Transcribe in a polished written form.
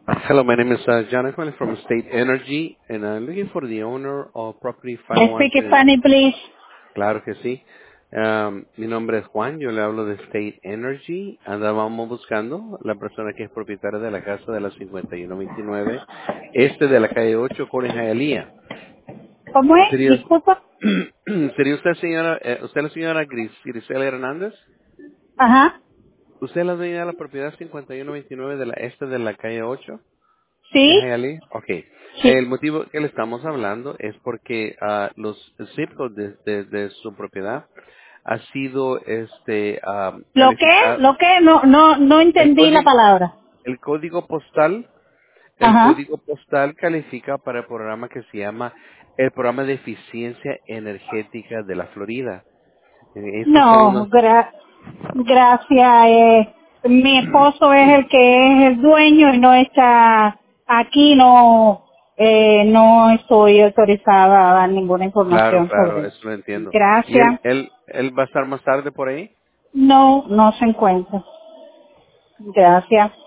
Hello, my name is John. I'm calling from State Energy, and I'm looking for the owner of property Speak 512. Spanish, please. Claro que sí. Mi nombre es Juan, yo le hablo de State Energy. Andábamos buscando la persona que es propietaria de la casa de la 5129, de la calle 8, con Hialeah. ¿Cómo es? ¿Sería, Disculpa. ¿Sería usted, señora, usted la señora Grisela Hernández? Ajá. ¿Usted es la dueña de la propiedad 5129 de la de la calle 8? ¿En ¿Sí? Hialeah? Ok. Sí. El motivo que le estamos hablando es porque los zip codes de su propiedad ha sido ¿Lo qué? calificado. ¿Lo qué? No El entendí la código, palabra. el código postal, el Ajá. código postal califica para el programa que se llama el programa de eficiencia energética de la Florida. Estos son No, unos, gracias. Mi esposo es el que es el dueño y no está aquí, no estoy autorizada a dar ninguna claro, información claro, sobre eso. eso lo entiendo. ¿Y Gracias. él va a estar más tarde por ahí? No se encuentra. Gracias.